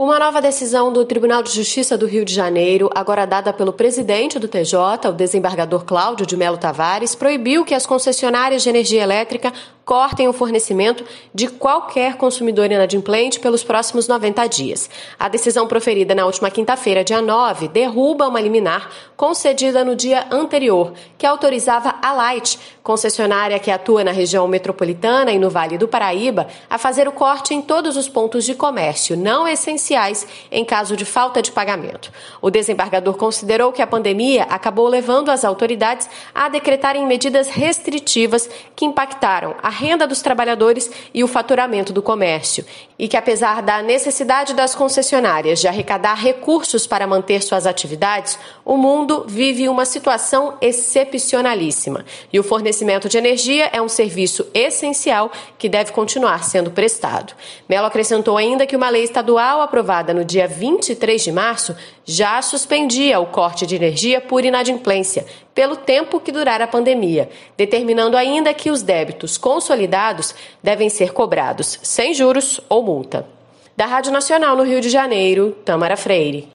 Uma nova decisão do Tribunal de Justiça do Rio de Janeiro, agora dada pelo presidente do TJ, o desembargador Cláudio de Melo Tavares, proibiu que as concessionárias de energia elétrica cortem o fornecimento de qualquer consumidor inadimplente pelos próximos 90 dias. A decisão proferida na última quinta-feira, dia 9, derruba uma liminar concedida no dia anterior, que autorizava a Light, concessionária que atua na região metropolitana e no Vale do Paraíba, a fazer o corte em todos os pontos de comércio não essenciais em caso de falta de pagamento. O desembargador considerou que a pandemia acabou levando as autoridades a decretarem medidas restritivas que impactaram a renda dos trabalhadores e o faturamento do comércio, e que apesar da necessidade das concessionárias de arrecadar recursos para manter suas atividades, o mundo vive uma situação excepcionalíssima e o fornecimento de energia é um serviço essencial que deve continuar sendo prestado. Melo acrescentou ainda que uma lei estadual aprovada no dia 23 de março já suspendia o corte de energia por inadimplência, pelo tempo que durar a pandemia, determinando ainda que os débitos consolidados devem ser cobrados sem juros ou multa. Da Rádio Nacional no Rio de Janeiro, Tâmara Freire.